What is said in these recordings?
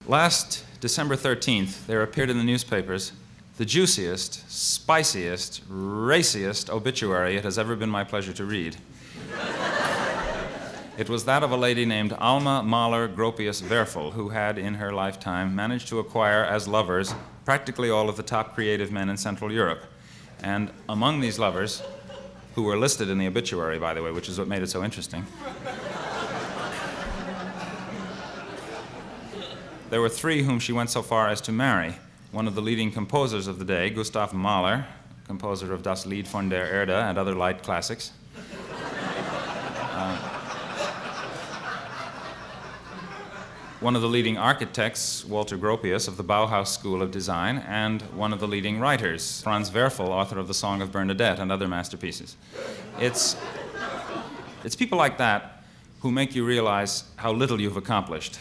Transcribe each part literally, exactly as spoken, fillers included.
Last December thirteenth, there appeared in the newspapers the juiciest, spiciest, raciest obituary it has ever been my pleasure to read. It was that of a lady named Alma Mahler Gropius Werfel, who had, in her lifetime, managed to acquire as lovers practically all of the top creative men in Central Europe. And among these lovers, who were listed in the obituary, by the way, which is what made it so interesting, there were three whom she went so far as to marry. One of the leading composers of the day, Gustav Mahler, composer of Das Lied von der Erde and other light classics. Uh, one of the leading architects, Walter Gropius, of the Bauhaus School of Design, and one of the leading writers, Franz Werfel, author of The Song of Bernadette and other masterpieces. It's, it's people like that who make you realize how little you've accomplished.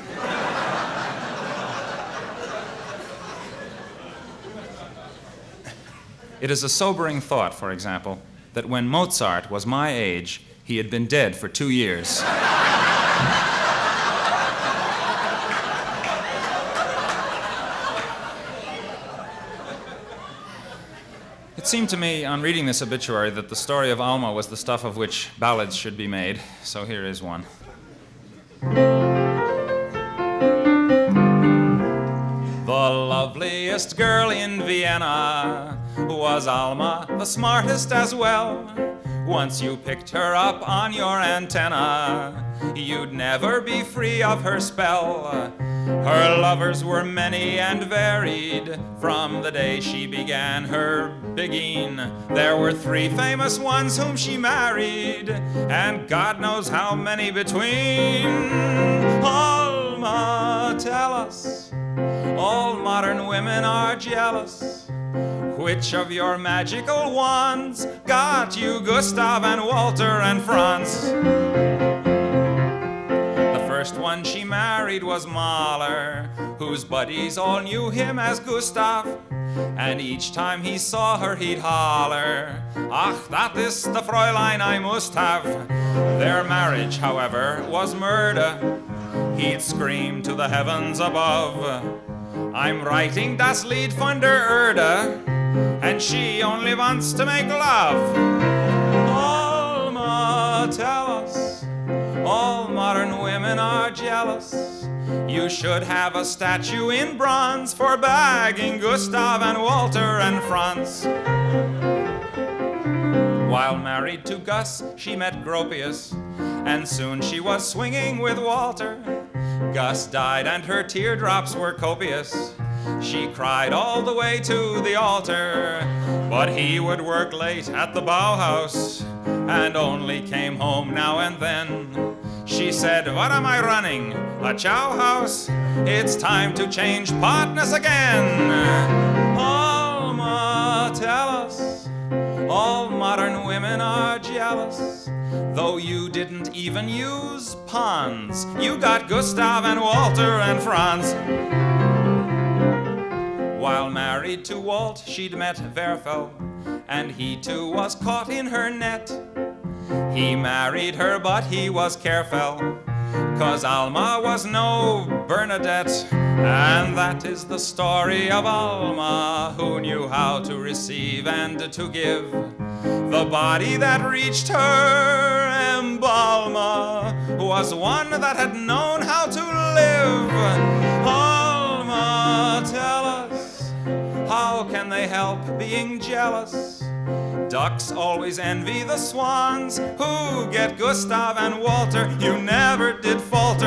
It is a sobering thought, for example, that when Mozart was my age, he had been dead for two years. It seemed to me, on reading this obituary, that the story of Alma was the stuff of which ballads should be made, so here is one. The loveliest girl in Vienna was Alma, the smartest as well. Once you picked her up on your antenna, you'd never be free of her spell. Her lovers were many and varied. From the day she began her bigging, there were three famous ones whom she married, and God knows how many between. Alma, tell us, all modern women are jealous. Which of your magical wands got you Gustav and Walter and Franz? The first one she married was Mahler, whose buddies all knew him as Gustav, and each time he saw her he'd holler, "Ach, that is the Fräulein I must have." Their marriage, however, was murder. He'd scream to the heavens above, "I'm writing das Lied von der Erde, and she only wants to make love." Alma, tell us, all modern women are jealous. You should have a statue in bronze for bagging Gustav and Walter and Franz. While married to Gus, she met Gropius, and soon she was swinging with Walter. Gus died and her teardrops were copious. She cried all the way to the altar, but he would work late at the Bauhaus and only came home now and then. She said, "What am I running, a chow house? It's time to change partners again." Alma, tell us, all modern women are jealous. Though you didn't even use Pons, you got Gustav and Walter and Franz. While married to Walt, she'd met Werfel, and he too was caught in her net. He married her, but he was careful, 'cause Alma was no Bernadette. And that is the story of Alma, who knew how to receive and to give. The body that reached her embalmer was one that had known how to live. Alma, tell us, how can they help being jealous? Ducks always envy the swans who get Gustav and Walter. You never did falter.